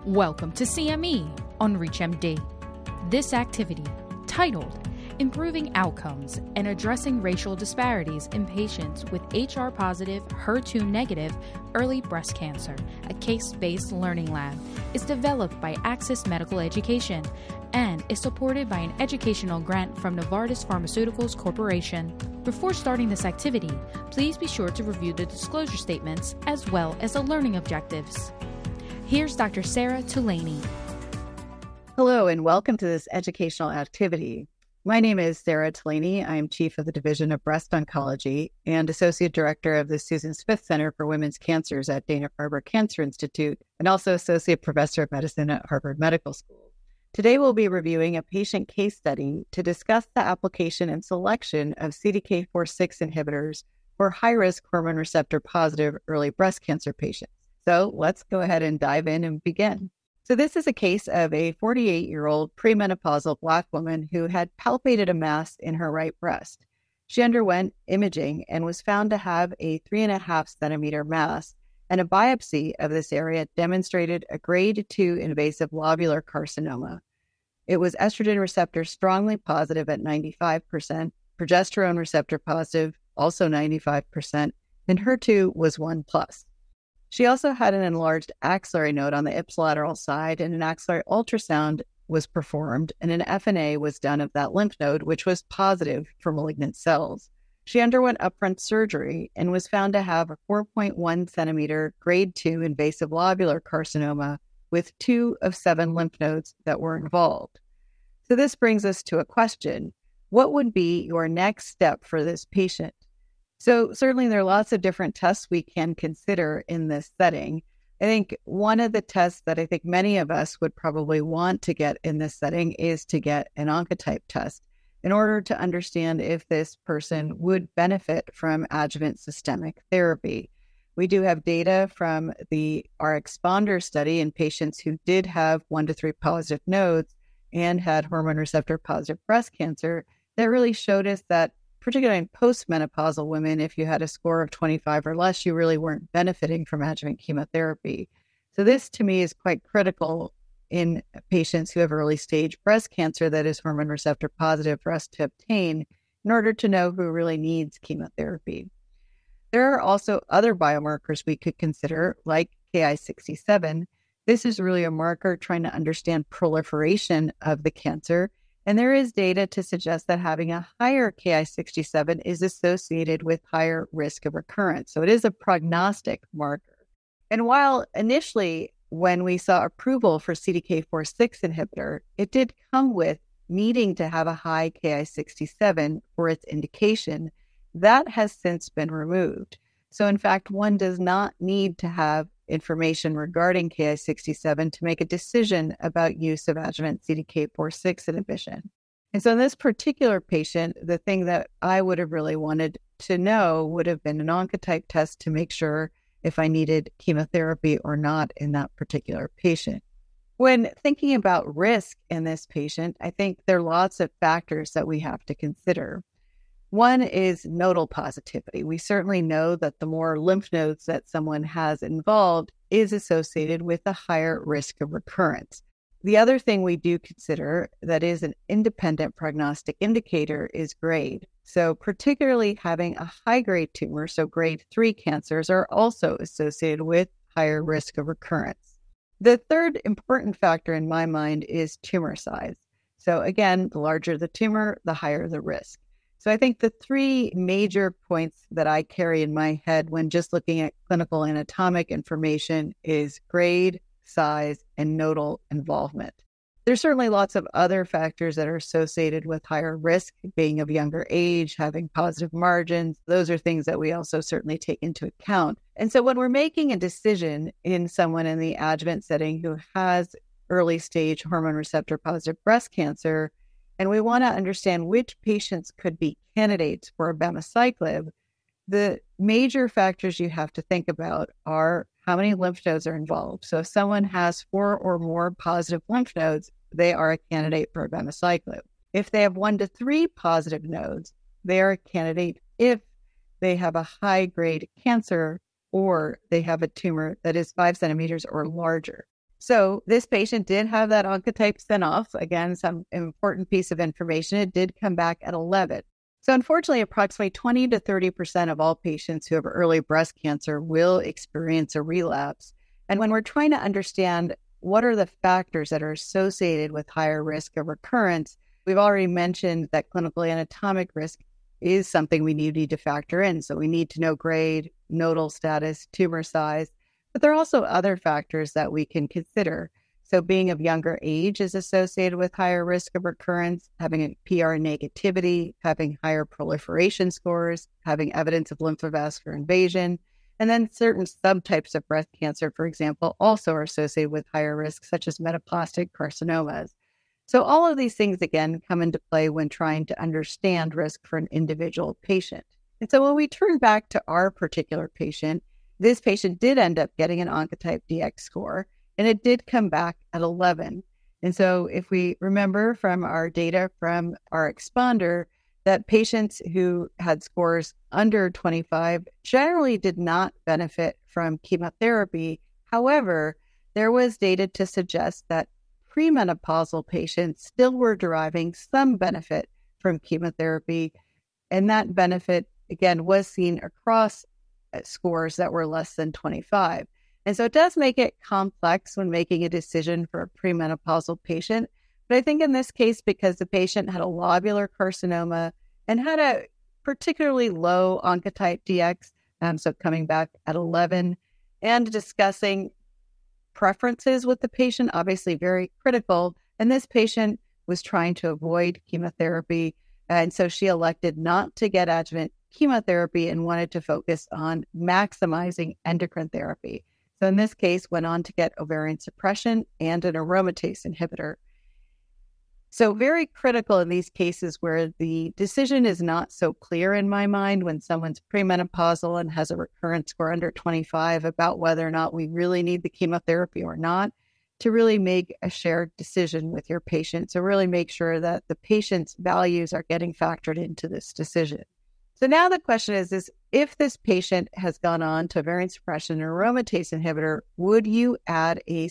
Welcome to CME on ReachMD. This activity, titled Improving Outcomes and Addressing Racial Disparities in Patients with HR-positive, HER2-negative early breast cancer, a case-based learning lab, is developed by Access Medical Education and is supported by an educational grant from Novartis Pharmaceuticals Corporation. Before starting this activity, please be sure to review the disclosure statements as well as the learning objectives. Here's Dr. Sarah Tulani. Hello, and welcome to this educational activity. My name is Sarah Tulani. I'm Chief of the Division of Breast Oncology and Associate Director of the Susan Smith Center for Women's Cancers at Dana-Farber Cancer Institute, and also Associate Professor of Medicine at Harvard Medical School. Today, we'll be reviewing a patient case study to discuss the application and selection of CDK4/6 inhibitors for high-risk hormone receptor-positive early breast cancer patients. So let's go ahead and dive in and begin. So this is a case of a 48-year-old premenopausal Black woman who had palpated a mass in her right breast. She underwent imaging and was found to have a 3.5 centimeter mass, and a biopsy of this area demonstrated a grade 2 invasive lobular carcinoma. It was estrogen receptor strongly positive at 95%, progesterone receptor positive also 95%, and HER2 was 1+. She also had an enlarged axillary node on the ipsilateral side, and an axillary ultrasound was performed, and an FNA was done of that lymph node, which was positive for malignant cells. She underwent upfront surgery and was found to have a 4.1 centimeter grade 2 invasive lobular carcinoma with 2 of 7 lymph nodes that were involved. So this brings us to a question. What would be your next step for this patient? So certainly there are lots of different tests we can consider in this setting. I think one of the tests that I think many of us would probably want to get in this setting is to get an Oncotype test in order to understand if this person would benefit from adjuvant systemic therapy. We do have data from our Exponder study in patients who did have 1 to 3 positive nodes and had hormone receptor positive breast cancer that really showed us that particularly in postmenopausal women, if you had a score of 25 or less, you really weren't benefiting from adjuvant chemotherapy. So this, to me, is quite critical in patients who have early stage breast cancer that is hormone receptor positive for us to obtain in order to know who really needs chemotherapy. There are also other biomarkers we could consider, like Ki67. This is really a marker trying to understand proliferation of the cancer. And there is data to suggest that having a higher Ki67 is associated with higher risk of recurrence. So it is a prognostic marker. And while initially, when we saw approval for CDK4/6 inhibitor, it did come with needing to have a high Ki67 for its indication, that has since been removed. So in fact, one does not need to have information regarding Ki67 to make a decision about use of adjuvant CDK4/6 inhibition. And so in this particular patient, the thing that I would have really wanted to know would have been an Oncotype test to make sure if I needed chemotherapy or not in that particular patient. When thinking about risk in this patient, I think there are lots of factors that we have to consider. One is nodal positivity. We certainly know that the more lymph nodes that someone has involved is associated with a higher risk of recurrence. The other thing we do consider that is an independent prognostic indicator is grade. So particularly having a high-grade tumor, so grade 3 cancers, are also associated with higher risk of recurrence. The third important factor in my mind is tumor size. So again, the larger the tumor, the higher the risk. So I think the 3 major points that I carry in my head when just looking at clinical anatomic information is grade, size, and nodal involvement. There's certainly lots of other factors that are associated with higher risk, being of younger age, having positive margins. Those are things that we also certainly take into account. And so when we're making a decision in someone in the adjuvant setting who has early stage hormone receptor positive breast cancer, and we want to understand which patients could be candidates for abemaciclib, the major factors you have to think about are how many lymph nodes are involved. So if someone has 4 or more positive lymph nodes, they are a candidate for abemaciclib. If they have 1 to 3 positive nodes, they are a candidate if they have a high-grade cancer or they have a tumor that is 5 centimeters or larger. So this patient did have that Oncotype sent off. Again, some important piece of information. It did come back at 11. So unfortunately, approximately 20 to 30% of all patients who have early breast cancer will experience a relapse. And when we're trying to understand what are the factors that are associated with higher risk of recurrence, we've already mentioned that clinical anatomic risk is something we need to factor in. So we need to know grade, nodal status, tumor size, but there are also other factors that we can consider. So being of younger age is associated with higher risk of recurrence, having a PR negativity, having higher proliferation scores, having evidence of lymphovascular invasion, and then certain subtypes of breast cancer, for example, also are associated with higher risk, such as metaplastic carcinomas. So all of these things, again, come into play when trying to understand risk for an individual patient. And so when we turn back to our particular patient, this patient did end up getting an Oncotype DX score, and it did come back at 11. And so if we remember from our data from our exponder, that patients who had scores under 25 generally did not benefit from chemotherapy. However, there was data to suggest that premenopausal patients still were deriving some benefit from chemotherapy. And that benefit, again, was seen across scores that were less than 25. And so it does make it complex when making a decision for a premenopausal patient. But I think in this case, because the patient had a lobular carcinoma and had a particularly low Oncotype DX, so coming back at 11, and discussing preferences with the patient, obviously very critical. And this patient was trying to avoid chemotherapy. And so she elected not to get adjuvant chemotherapy and wanted to focus on maximizing endocrine therapy. So in this case, went on to get ovarian suppression and an aromatase inhibitor. So very critical in these cases where the decision is not so clear in my mind when someone's premenopausal and has a recurrence score under 25 about whether or not we really need the chemotherapy or not, to really make a shared decision with your patient. So really make sure that the patient's values are getting factored into this decision. So now the question is if this patient has gone on to ovarian suppression or aromatase inhibitor, would you add a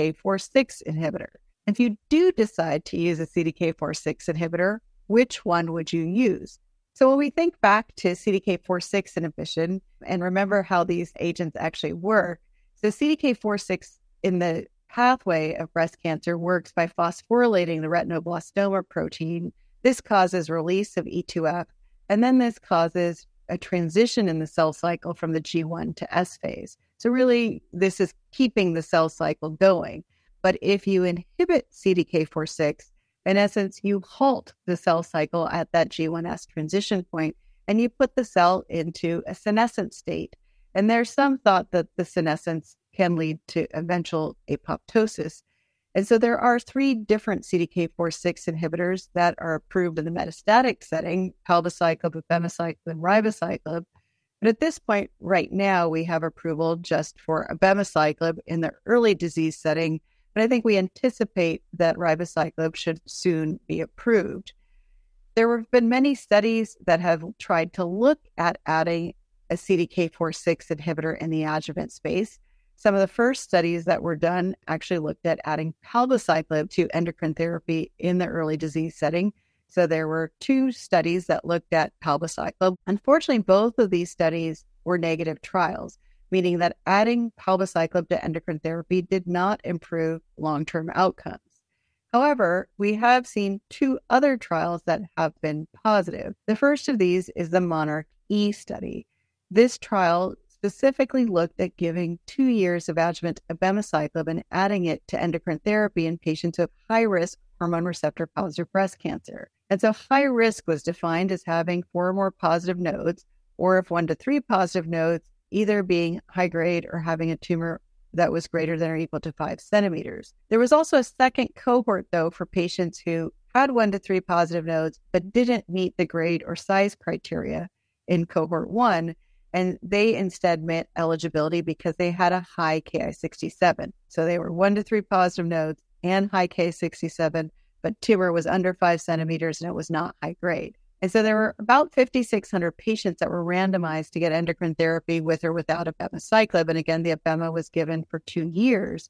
CDK4/6 inhibitor? If you do decide to use a CDK4/6 inhibitor, which one would you use? So when we think back to CDK4/6 inhibition and remember how these agents actually work, so CDK4/6 in the pathway of breast cancer works by phosphorylating the retinoblastoma protein. This causes release of E2F, and then this causes a transition in the cell cycle from the G1 to S phase. So really, this is keeping the cell cycle going. But if you inhibit CDK4/6, in essence, you halt the cell cycle at that G1S transition point, and you put the cell into a senescent state. And there's some thought that the senescence can lead to eventual apoptosis. And so there are 3 different CDK4/6 inhibitors that are approved in the metastatic setting, palbociclib, abemaciclib, and ribociclib. But at this point, right now, we have approval just for abemaciclib in the early disease setting. But I think we anticipate that ribociclib should soon be approved. There have been many studies that have tried to look at adding a CDK4/6 inhibitor in the adjuvant space. Some of the first studies that were done actually looked at adding palbociclib to endocrine therapy in the early disease setting. So there were 2 studies that looked at palbociclib. Unfortunately, both of these studies were negative trials, meaning that adding palbociclib to endocrine therapy did not improve long-term outcomes. However, we have seen 2 other trials that have been positive. The first of these is the Monarch E study. This trial specifically looked at giving 2 years of adjuvant abemaciclib and adding it to endocrine therapy in patients with high-risk hormone receptor-positive breast cancer. And so high risk was defined as having 4 or more positive nodes, or if 1 to 3 positive nodes, either being high grade or having a tumor that was greater than or equal to 5 centimeters. There was also a second cohort, though, for patients who had 1 to 3 positive nodes, but didn't meet the grade or size criteria in cohort 1. And they instead met eligibility because they had a high Ki-67. So they were 1 to 3 positive nodes and high Ki-67, but tumor was under 5 centimeters and it was not high grade. And so there were about 5,600 patients that were randomized to get endocrine therapy with or without abemaciclib. And again, the abema was given for 2 years.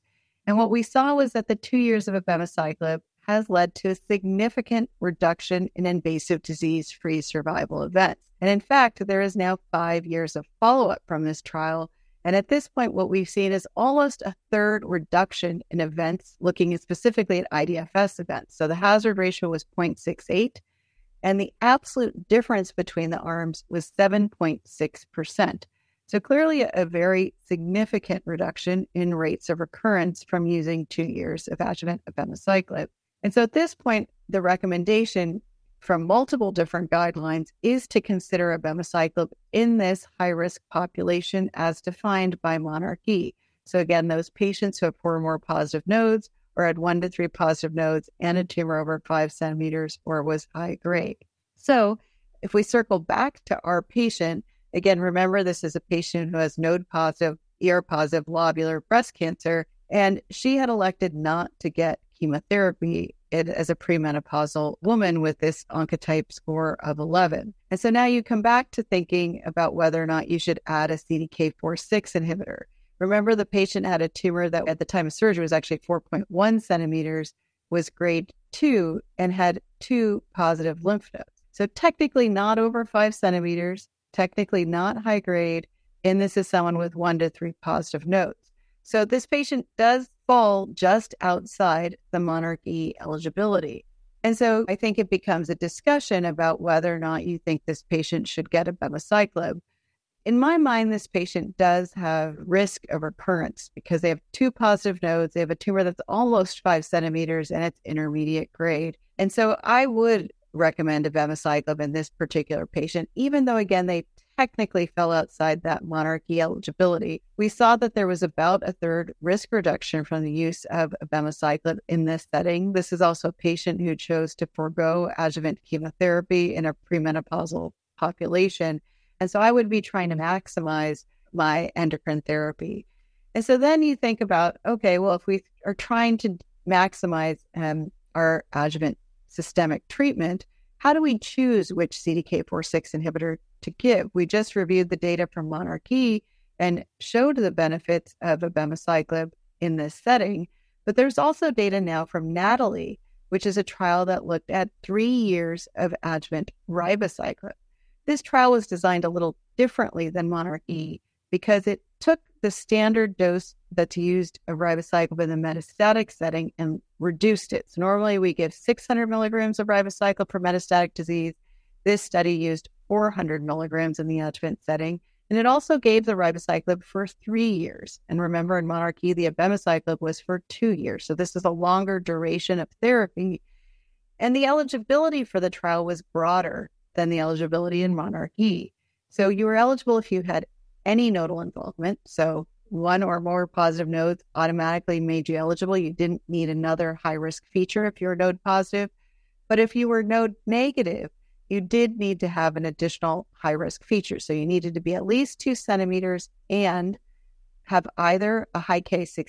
And what we saw was that the 2 years of abemaciclib has led to a significant reduction in invasive disease-free survival events. And in fact, there is now 5 years of follow-up from this trial. And at this point, what we've seen is almost a third reduction in events, looking specifically at IDFS events. So the hazard ratio was 0.68, and the absolute difference between the arms was 7.6%. So clearly a very significant reduction in rates of recurrence from using 2 years of adjuvant abemaciclib. And so at this point, the recommendation from multiple different guidelines is to consider abemaciclib in this high-risk population as defined by monarchE. So again, those patients who have 4 or more positive nodes or had 1 to 3 positive nodes and a tumor over 5 centimeters or was high grade. So if we circle back to our patient, again, remember this is a patient who has node-positive, ER-positive lobular breast cancer, and she had elected not to get chemotherapy as a premenopausal woman with this Oncotype score of 11. And so now you come back to thinking about whether or not you should add a CDK4/6 inhibitor. Remember, the patient had a tumor that at the time of surgery was actually 4.1 centimeters, was grade 2, and had 2 positive lymph nodes. So technically not over 5 centimeters, technically not high grade, and this is someone with 1 to 3 positive nodes. So this patient does fall just outside the monarchE eligibility. And so I think it becomes a discussion about whether or not you think this patient should get abemaciclib. In my mind, this patient does have risk of recurrence because they have 2 positive nodes. They have a tumor that's almost 5 centimeters and it's intermediate grade. And so I would recommend abemaciclib in this particular patient, even though, again, they technically fell outside that monarchE eligibility. We saw that there was about a third risk reduction from the use of abemaciclib in this setting. This is also a patient who chose to forego adjuvant chemotherapy in a premenopausal population. And so I would be trying to maximize my endocrine therapy. And so then you think about, okay, well, if we are trying to maximize our adjuvant systemic treatment, how do we choose which CDK4/6 inhibitor to give? We just reviewed the data from monarchE and showed the benefits of abemaciclib in this setting. But there's also data now from NATALEE, which is a trial that looked at 3 years of adjuvant ribociclib. This trial was designed a little differently than monarchE because it took the standard dose that's used of ribociclib in the metastatic setting and reduced it. So normally we give 600 milligrams of ribociclib for metastatic disease. This study used 400 milligrams in the adjuvant setting, and it also gave the ribociclib for 3 years. And remember, in monarchE, the abemaciclib was for 2 years. So this is a longer duration of therapy. And the eligibility for the trial was broader than the eligibility in monarchE. So you were eligible if you had any nodal involvement. So 1 or more positive nodes automatically made you eligible. You didn't need another high-risk feature if you were node positive. But if you were node negative, you did need to have an additional high-risk feature. So you needed to be at least 2 centimeters and have either a high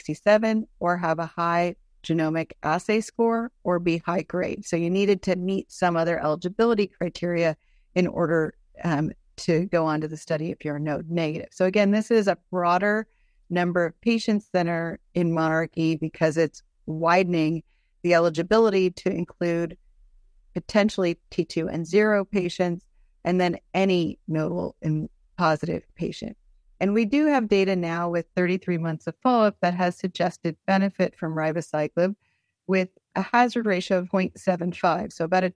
K67 or have a high genomic assay score or be high grade. So you needed to meet some other eligibility criteria in order to go on to the study if you're node negative. So again, this is a broader number of patients than are in monarchE because it's widening the eligibility to include potentially T2 and 0 patients, and then any nodal and positive patient. And we do have data now with 33 months of follow-up that has suggested benefit from ribociclib with a hazard ratio of 0.75, so about a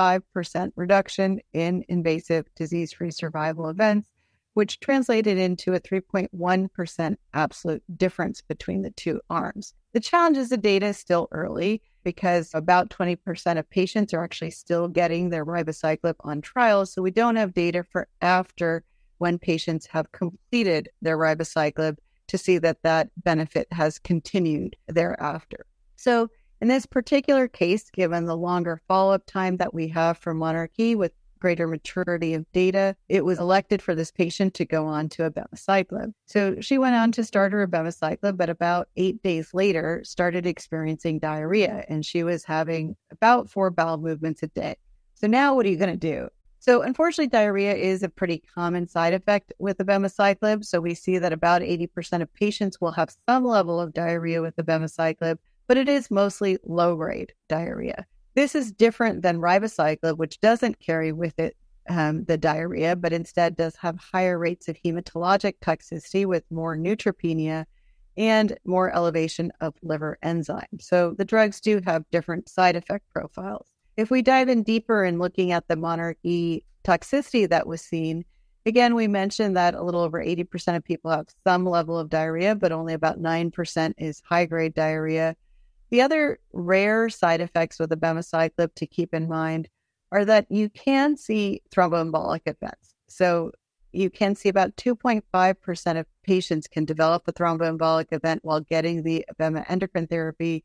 25% reduction in invasive disease-free survival events, which translated into a 3.1% absolute difference between the 2 arms. The challenge is the data is still early because about 20% of patients are actually still getting their ribociclib on trials, so we don't have data for after when patients have completed their ribociclib to see that that benefit has continued thereafter. So in this particular case, given the longer follow-up time that we have for monarchE with greater maturity of data, it was elected for this patient to go on to abemaciclib. So she went on to start her abemaciclib, but about 8 days later started experiencing diarrhea, and she was having about 4 bowel movements a day. So now what are you going to do? So unfortunately, diarrhea is a pretty common side effect with abemaciclib. So we see that about 80% of patients will have some level of diarrhea with abemaciclib, but it is mostly low-grade diarrhea. This is different than ribociclib, which doesn't carry with it the diarrhea, but instead does have higher rates of hematologic toxicity with more neutropenia and more elevation of liver enzymes. So the drugs do have different side effect profiles. If we dive in deeper in looking at the monarchE toxicity that was seen, again, we mentioned that a little over 80% of people have some level of diarrhea, but only about 9% is high-grade diarrhea. The other rare side effects with abemaciclib to keep in mind are that you can see thromboembolic events. So you can see about 2.5% of patients can develop a thromboembolic event while getting the abema endocrine therapy,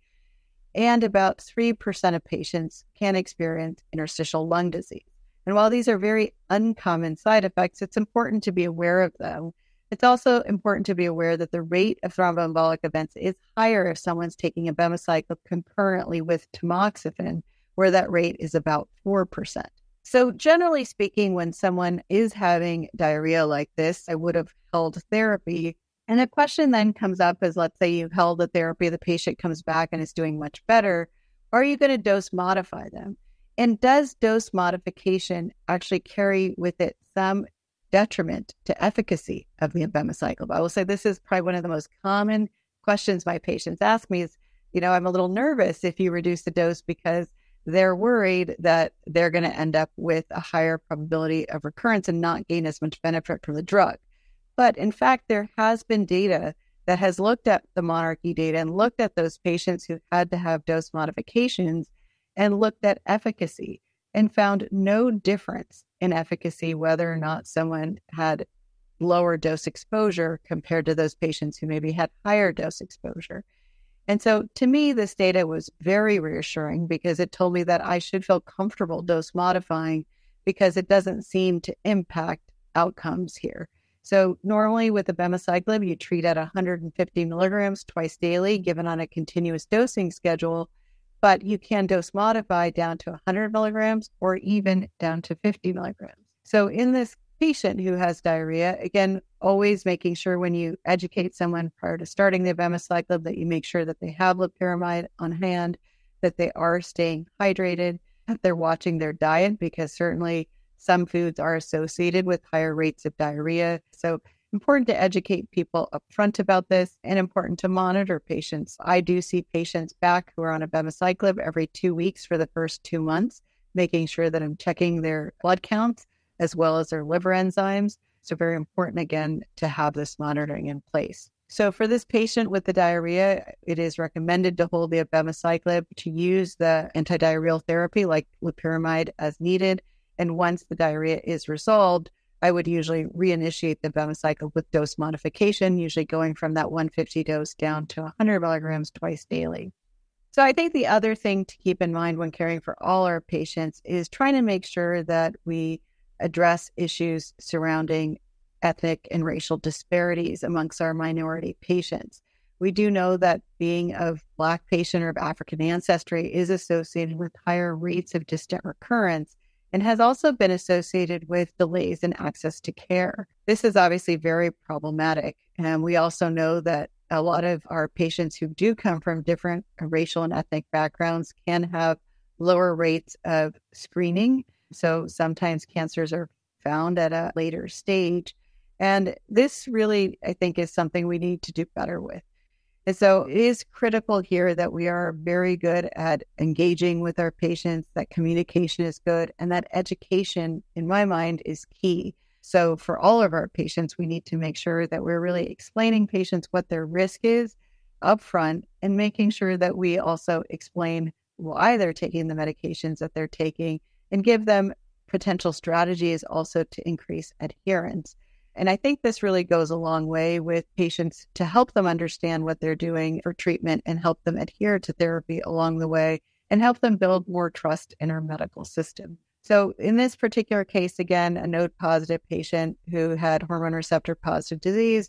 and about 3% of patients can experience interstitial lung disease. And while these are very uncommon side effects, it's important to be aware of them. It's also important to be aware that the rate of thromboembolic events is higher if someone's taking abemaciclib concurrently with tamoxifen, where that rate is about 4%. So generally speaking, when someone is having diarrhea like this, I would have held therapy. And the question then comes up is, let's say you've held the therapy, the patient comes back and is doing much better. Are you going to dose modify them? And does dose modification actually carry with it some detriment to efficacy of the abemaciclib? I will say this is probably one of the most common questions my patients ask me is, I'm a little nervous if you reduce the dose because they're worried that they're going to end up with a higher probability of recurrence and not gain as much benefit from the drug. But in fact, there has been data that has looked at the monarchE data and looked at those patients who had to have dose modifications and looked at efficacy and found no difference in efficacy whether or not someone had lower dose exposure compared to those patients who maybe had higher dose exposure. And so to me, this data was very reassuring because it told me that I should feel comfortable dose modifying because it doesn't seem to impact outcomes here. So normally with abemaciclib, you treat at 150 milligrams twice daily, given on a continuous dosing schedule, but you can dose modify down to 100 milligrams or even down to 50 milligrams. So in this patient who has diarrhea, again, always making sure when you educate someone prior to starting the abemaciclib that you make sure that they have loperamide on hand, that they are staying hydrated, that they're watching their diet, because certainly some foods are associated with higher rates of diarrhea. So important to educate people upfront about this and important to monitor patients. I do see patients back who are on abemaciclib every 2 weeks for the first 2 months, making sure that I'm checking their blood counts as well as their liver enzymes. So very important, again, to have this monitoring in place. So for this patient with the diarrhea, it is recommended to hold the abemaciclib, to use the antidiarrheal therapy like loperamide as needed. And once the diarrhea is resolved, I would usually reinitiate the abemaciclib with dose modification, usually going from that 150 dose down to 100 milligrams twice daily. So I think the other thing to keep in mind when caring for all our patients is trying to make sure that we address issues surrounding ethnic and racial disparities amongst our minority patients. We do know that being of Black patient or of African ancestry is associated with higher rates of distant recurrence and has also been associated with delays in access to care. This is obviously very problematic. And we also know that a lot of our patients who do come from different racial and ethnic backgrounds can have lower rates of screening. So sometimes cancers are found at a later stage. And this really, I think, is something we need to do better with. And so it is critical here that we are very good at engaging with our patients, that communication is good, and that education, in my mind, is key. So for all of our patients, we need to make sure that we're really explaining patients what their risk is upfront and making sure that we also explain why they're taking the medications that they're taking and give them potential strategies also to increase adherence. And I think this really goes a long way with patients to help them understand what they're doing for treatment and help them adhere to therapy along the way and help them build more trust in our medical system. So in this particular case, again, a node-positive patient who had hormone receptor-positive disease,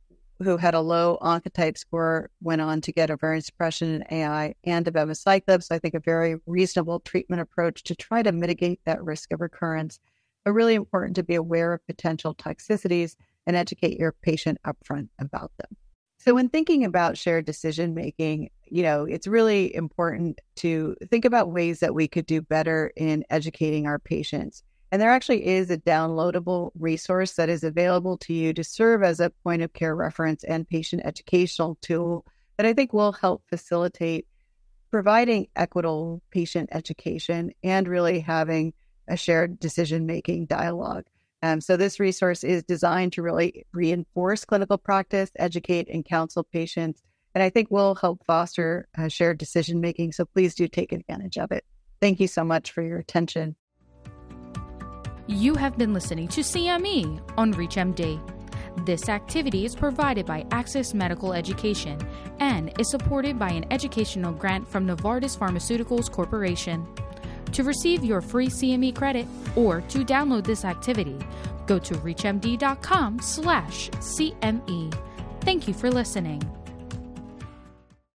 who had a low Oncotype score, went on to get ovarian suppression and AI and abemaciclib. So I think a very reasonable treatment approach to try to mitigate that risk of recurrence. but really important to be aware of potential toxicities and educate your patient upfront about them. So when thinking about shared decision-making, it's really important to think about ways that we could do better in educating our patients. And there actually is a downloadable resource that is available to you to serve as a point of care reference and patient educational tool that I think will help facilitate providing equitable patient education and really having a shared decision-making dialogue. So this resource is designed to really reinforce clinical practice, educate and counsel patients, and I think will help foster shared decision-making. So please do take advantage of it. Thank you so much for your attention. You have been listening to CME on ReachMD. This activity is provided by Access Medical Education and is supported by an educational grant from Novartis Pharmaceuticals Corporation. To receive your free CME credit or to download this activity, go to reachmd.com/CME. Thank you for listening.